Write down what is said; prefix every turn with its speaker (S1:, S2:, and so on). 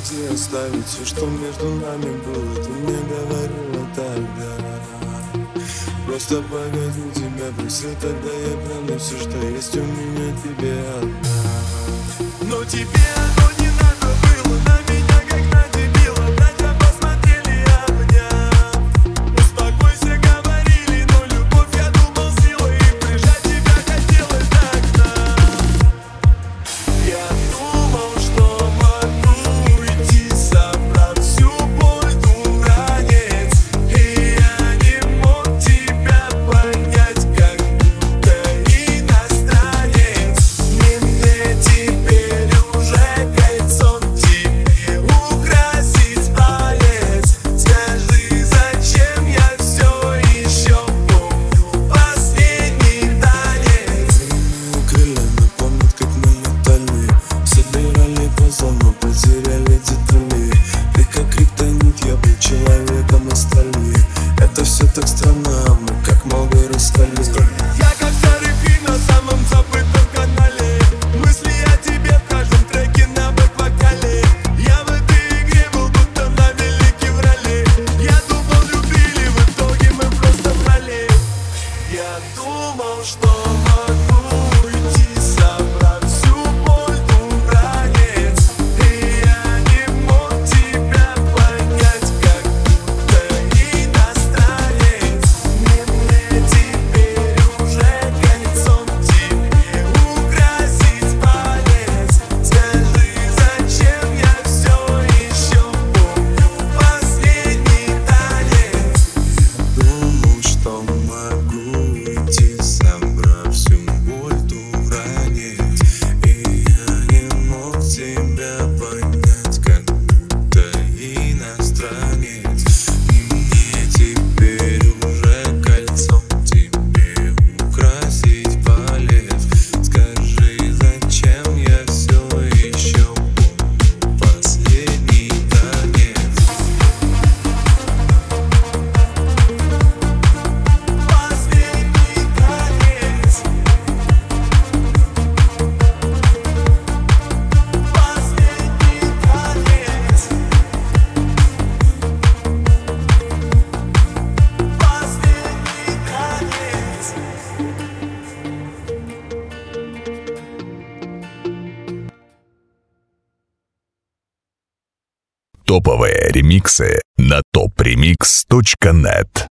S1: Уходи, оставить все, что между нами было. Ты мне говорила тогда. Просто погоди, тебя просил, тогда я прямо все, что есть у меня, тебе отдам. Но тебе оно не надо было, на меня как на дебила. Хотя посмотрели, обняв. Успокойся, говорили, но любовь, я думал, силой. И прижать тебя хотелось до окна. Я думал, что могу уйти, собрав всю боль двух ранец. И я не мог тебя понять, как будто иностранец. Мне теперь уже кольцом тебе украсить палец. Скажи, зачем я все еще помню последний танец? Крылья напомнят, как мы летали. Собирали пазл, но потеряли детали. Ты как криптонит, я был человеком из стали. Это все так странно, мы как молодые расстались. Я как старый фильм на самом забытом канале. Мысли о тебе в каждом треке на бэк-вокале. Я в этой игре был будто на великий врали. Я думал, любили, в итоге мы просто врали. Я думал, что могу уйти, собрав всю боль двух ранец. И я не мог тебя понять, как будто иностранец. Мне теперь уже кольцом тебе украсить палец. Скажи, зачем я все еще помню последний танец? Думал, что могу уйти, собрав всю боль двух ранец. И я не мог тебя понять, как будто иностранец. Мне теперь уже кольцом тебе украсить палец. Скажи, зачем я все еще помню последний танец? Последний танец. Последний танец. Последний танец.
S2: Топовые ремиксы на topremix.net.